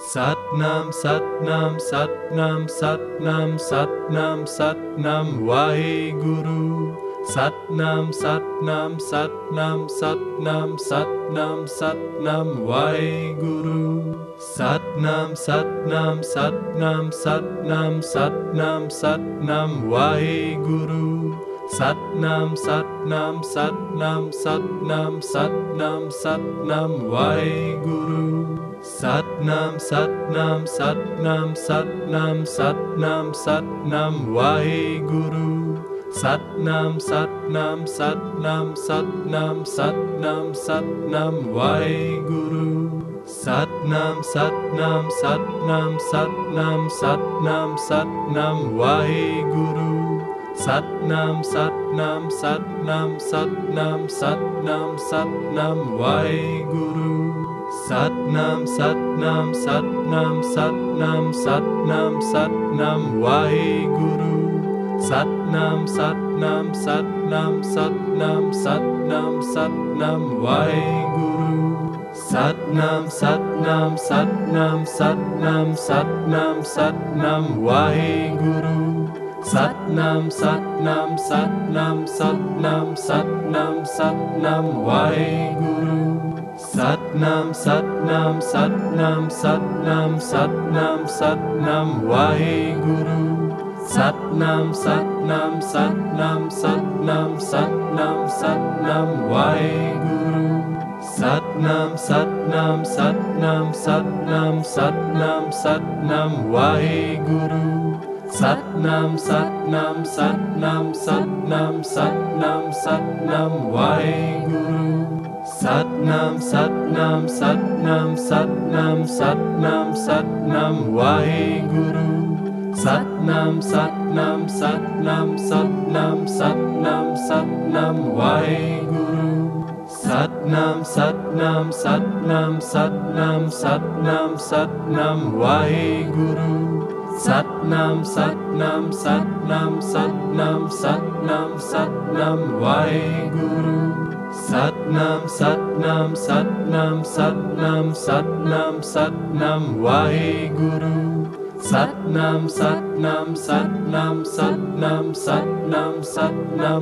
Satnam, Satnam, Satnam, Satnam, Satnam, Satnam, Waheguru. Satnam, Satnam, Satnam, Satnam, Satnam, Satnam, Waheguru. Satnam, Satnam, Satnam, Satnam, Satnam, Satnam, Waheguru. Satnam, Satnam, Satnam, Satnam, Satnam, Satnam, Waheguru. Satnam, Satnam, Satnam, Satnam, Satnam, Satnam, Waheguru. Satnam, Satnam, Satnam, Satnam, Satnam, Satnam, Waheguru. Satnam, Satnam, Satnam, Satnam, Satnam, Satnam, Waheguru. Satnam, Satnam, Satnam, Satnam, Satnam, Satnam, Waheguru. Satnam, Satnam, Satnam, Satnam, Satnam, Satnam, Waheguru. Satnam, Satnam, Satnam, Satnam, Satnam, Satnam, Waheguru. Satnam, Satnam, Satnam, Satnam, Satnam, Satnam, Waheguru. Satnam, Satnam, Satnam, Satnam, Satnam, Satnam, Waheguru. Satnam, Satnam, Satnam, Satnam, Satnam, Satnam, Waheguru. Satnam, Satnam, Satnam, Satnam, Satnam, Satnam, Waheguru. Satnam, Satnam, Satnam, Satnam, Satnam, Satnam, Waheguru. Satnam, Satnam, Satnam, Satnam, Satnam, Satnam, Waheguru. Satnam, Satnam, Satnam, Satnam, Satnam, Satnam, Waheguru. Satnam, Satnam, Satnam, Satnam, Satnam, Satnam, Waheguru. Satnam, Satnam, Satnam, Satnam, Satnam, Satnam, Waheguru. Satnam, Satnam, Satnam, Satnam, Satnam, Satnam, Waheguru. Satnam, Satnam, Satnam, Satnam, Satnam, Satnam, Waheguru. Satnam, Satnam, Satnam, Satnam, Satnam, Satnam,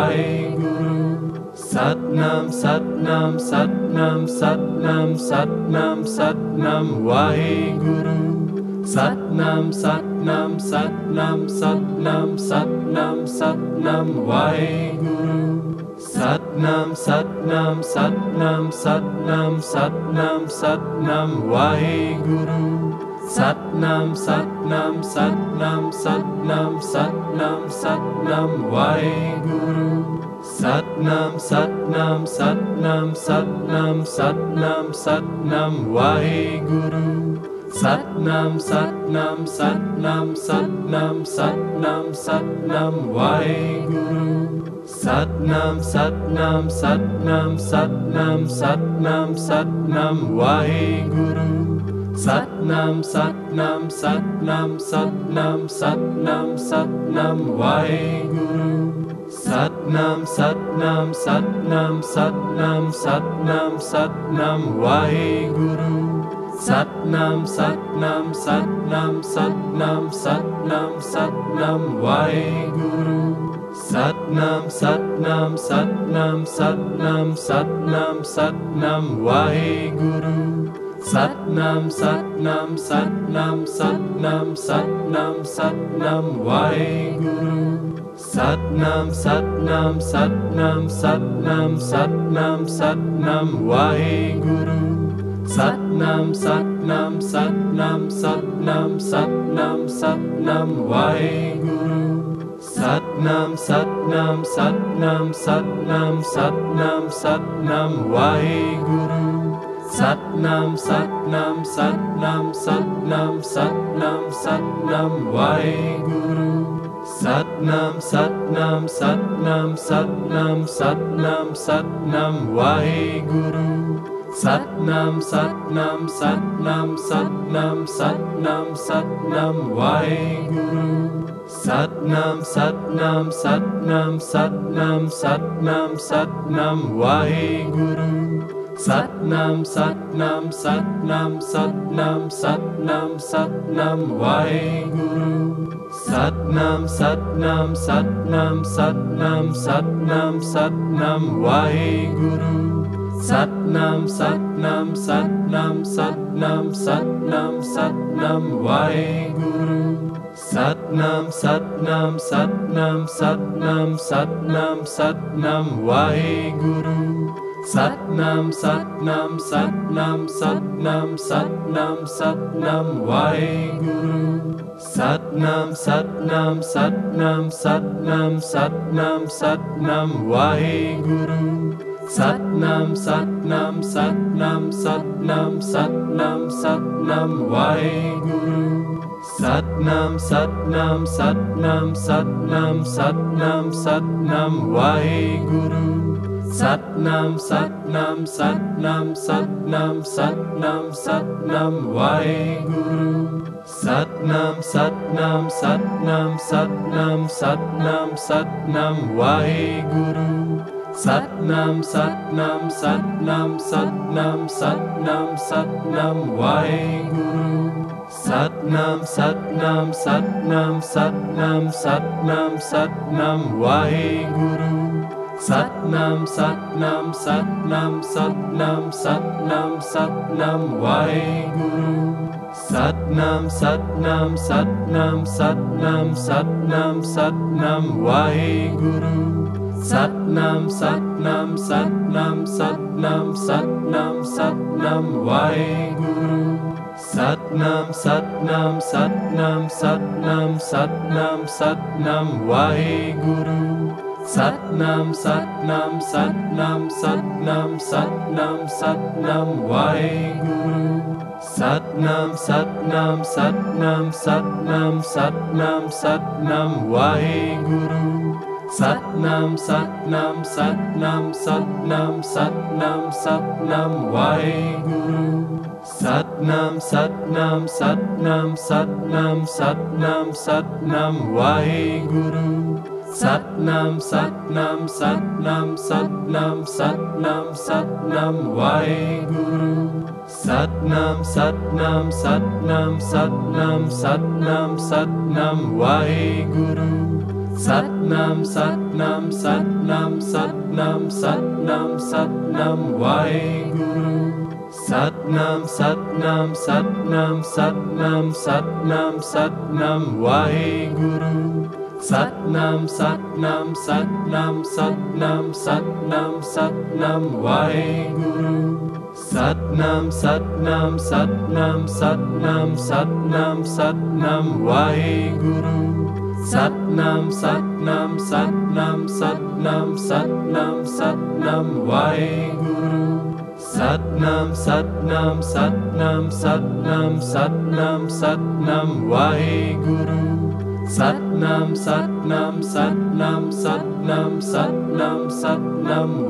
Waheguru. Satnam, Satnam, Satnam, Satnam, Satnam, Satnam, Waheguru. Satnam, Satnam, Satnam, Satnam, Satnam, Satnam, Waheguru. Satnam, Satnam, Satnam, Satnam, Satnam, Satnam, Waheguru. Satnam, Satnam, Satnam, Satnam, Satnam, Satnam, Waheguru. Satnam, Satnam, Satnam, Satnam, Satnam, Satnam, Waheguru. Satnam, Satnam, Satnam, Satnam, Satnam, Satnam, Waheguru. Satnam, Satnam, Satnam, Satnam, Satnam, Satnam, Waheguru. Satnam, Satnam, Satnam, Satnam, Satnam, Satnam, Waheguru. Satnam, Satnam, Satnam, Satnam, Satnam, Satnam, Waheguru. Satnam, Satnam, Satnam, Satnam, Satnam, Satnam, Waheguru. Satnam, Satnam, Satnam, Satnam, Satnam, Satnam, Waheguru. Satnam, Satnam, Satnam, Satnam, Satnam, Satnam, Waheguru. Satnam, Satnam, Satnam, Satnam, Satnam, Satnam, Waheguru. Satnam, Satnam, Satnam, Satnam, Satnam, Satnam, Waheguru. Satnam, Satnam, Satnam, Satnam, Satnam, Satnam, Waheguru. Satnam, Satnam, Satnam, Satnam, Satnam, Satnam, Waheguru. Satnam, Satnam, Satnam, Satnam, Satnam, Satnam, Waheguru. Satnam, Satnam, Satnam, Satnam, Satnam, Satnam, Waheguru. Satnam, Satnam, Satnam, Satnam, Satnam, Satnam, Waheguru. Satnam, Satnam, Satnam, Satnam, Satnam, Satnam, Satnam, Waheguru. Satnam, Satnam, Satnam, Satnam, Satnam, Satnam, Waheguru. Satnam, Satnam, Satnam, Satnam, Satnam, Satnam, Waheguru. Satnam, Satnam, Satnam, Satnam, Satnam, Satnam, Waheguru. Satnam, Satnam, Satnam, Satnam, Satnam, Satnam, Waheguru. Satnam, Satnam, Satnam, Satnam, Satnam, Satnam, Waheguru. Satnam, Satnam, Satnam, Satnam, Satnam, Satnam, Waheguru. Satnam, Satnam, Satnam, Satnam, Satnam, Satnam, Waheguru. Satnam, Satnam, Satnam, Satnam, Satnam, Satnam, Waheguru. Satnam, Satnam, Satnam, Satnam, Satnam, Satnam, Waheguru. Satnam, Satnam, Satnam, Satnam, Satnam, Satnam, Waheguru. Satnam, Satnam, Satnam, Satnam, Satnam, Satnam, Waheguru. Satnam, Satnam, Satnam, Satnam, Satnam, Satnam, Waheguru. Satnam, Satnam, Satnam, Satnam, Satnam, Satnam, Waheguru. Satnam, Satnam, Satnam, Satnam, Satnam, Satnam, Waheguru. Satnam, Satnam, Satnam, Satnam, Satnam, Satnam, Waheguru. Satnam, Satnam, Satnam, Satnam, Satnam, Satnam, Waheguru. Satnam, Satnam, Satnam, Satnam, Satnam, Satnam, Waheguru. Satnam, Satnam, Satnam, Satnam, Satnam, Satnam, Waheguru. Satnam, Satnam, Satnam, Satnam, Satnam, Satnam, Waheguru. Satnam, Satnam, Satnam, Satnam, Satnam, Satnam, Waheguru. Satnam, Satnam, Satnam, Satnam, Satnam, Satnam, Waheguru. Satnam, Satnam, Satnam, Satnam, Satnam, Satnam, Waheguru. Satnam, Satnam, Satnam, Satnam, Satnam, Satnam, Waheguru. Satnam, Satnam, Satnam, Satnam, Satnam, Satnam, Waheguru. Satnam, Satnam, Satnam, Satnam, Satnam, Satnam, Waheguru. Satnam, Satnam, Satnam, Satnam, Satnam, Satnam, Waheguru. Satnam, Satnam, Satnam, Satnam, Satnam, Satnam, Waheguru. Satnam, Satnam, Satnam, Satnam, Satnam, Satnam,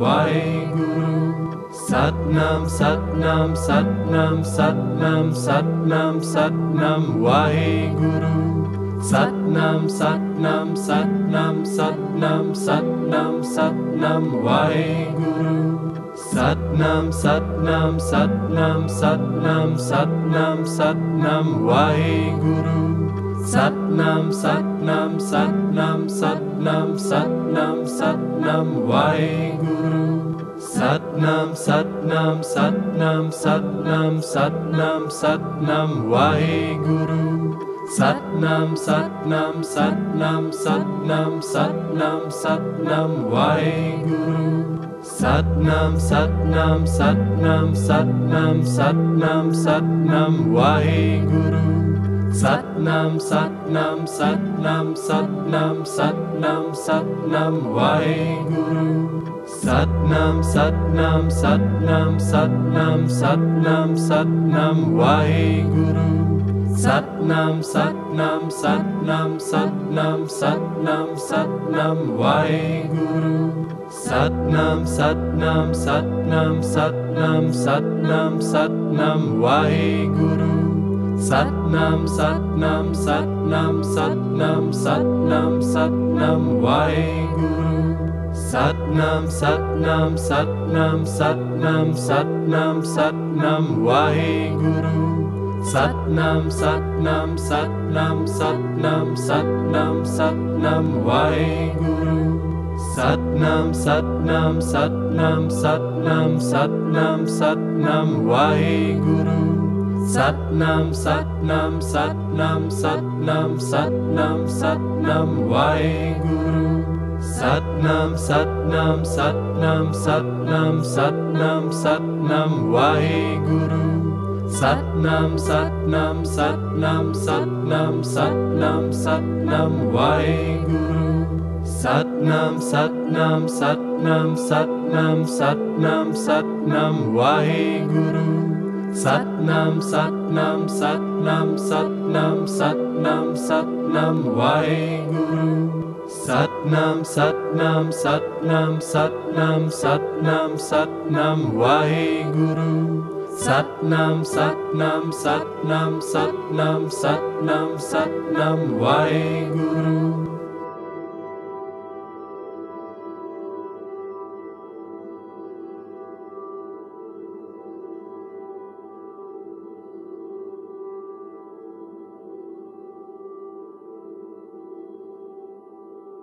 Waheguru. Satnam, Satnam, Satnam, Satnam, Satnam, Satnam, Waheguru. Satnam, Satnam, Satnam, Satnam, Satnam, Satnam, Waheguru. Satnam, Satnam, Satnam, Satnam, Satnam, Satnam, Waheguru. Satnam, Satnam, Satnam, Satnam, Satnam, Satnam, Waheguru. Satnam, Satnam, Satnam, Satnam, Satnam, Satnam, Waheguru. Satnam, Satnam, Satnam, Satnam, Satnam, Satnam, Waheguru. Satnam, Satnam, Satnam, Satnam, Satnam, Satnam, Waheguru. Satnam, Satnam, Satnam, Satnam, Satnam, Satnam, Waheguru. Satnam, Satnam, Satnam, Satnam, Satnam, Satnam, Waheguru. Satnam, Satnam, Satnam, Satnam, Satnam, Satnam, Waheguru. Satnam, Satnam, Satnam, Satnam, Satnam, Satnam, Waheguru. Satnam, Satnam, Satnam, Satnam, Satnam, Satnam, Waheguru. Satnam, Satnam, Satnam, Satnam. Satnam, Satnam, Satnam, Waheguru. Satnam, Satnam, Satnam, Satnam, Satnam, Satnam, Waheguru. Satnam, Satnam, Satnam, Satnam, Satnam, Satnam, Waheguru. Satnam, Satnam, Satnam, Satnam, Satnam, Satnam, Waheguru. Satnam, Satnam, Satnam, Satnam, Satnam, Satnam, Waheguru. Satnam, Satnam, Satnam, Satnam, Satnam, Satnam, Waheguru. Satnam, Satnam, Satnam, Satnam, Satnam, Satnam, Waheguru. Satnam, Satnam, Satnam, Satnam, Satnam, Satnam, Waheguru. Satnam, Satnam, Satnam, Satnam, Satnam, Satnam, Waheguru. Satnam, Satnam, Satnam, Satnam, Satnam, Satnam, Waheguru.